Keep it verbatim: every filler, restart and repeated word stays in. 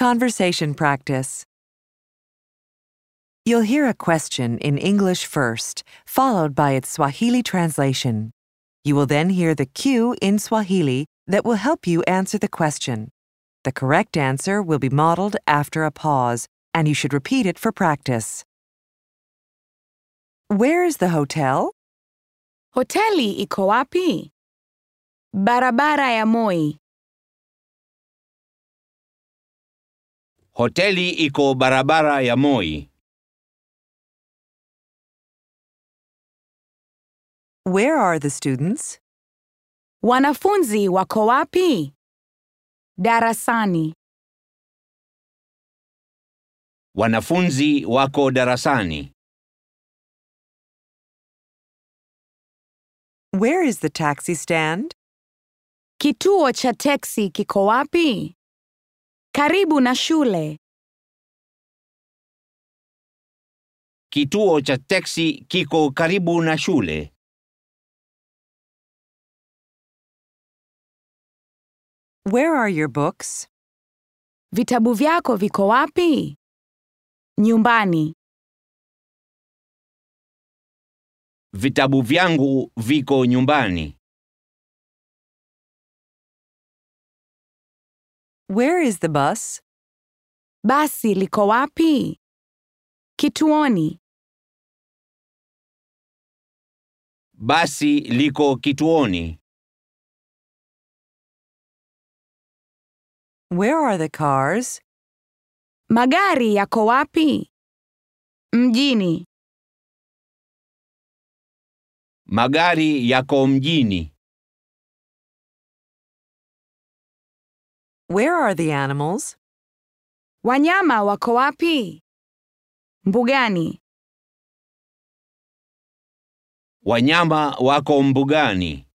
Conversation practice. You'll hear a question in English first, followed by its Swahili translation. You will then hear the cue in Swahili that will help you answer the question. The correct answer will be modeled after a pause, and you should repeat it for practice. Where is the hotel? Hoteli iko wapi? Barabara ya Moi. Hoteli iko barabara ya Moi. Where are the students? Wanafunzi wako wapi? Darasani. Wanafunzi wako darasani. Where is the taxi stand? Kituo cha teksi kiko wapi? Karibu na shule. Kituo cha teksi kiko karibu na shule. Where are your books? Vitabu vyako viko wapi? Nyumbani. Vitabu vyangu viko nyumbani. Where is the bus? Basi liko wapi? Kituoni. Basi liko kituoni. Where are the cars? Magari yako wapi? Mjini. Magari yako mjini. Where are the animals? Wanyama wako wapi? Mbugani. Wanyama wako mbugani.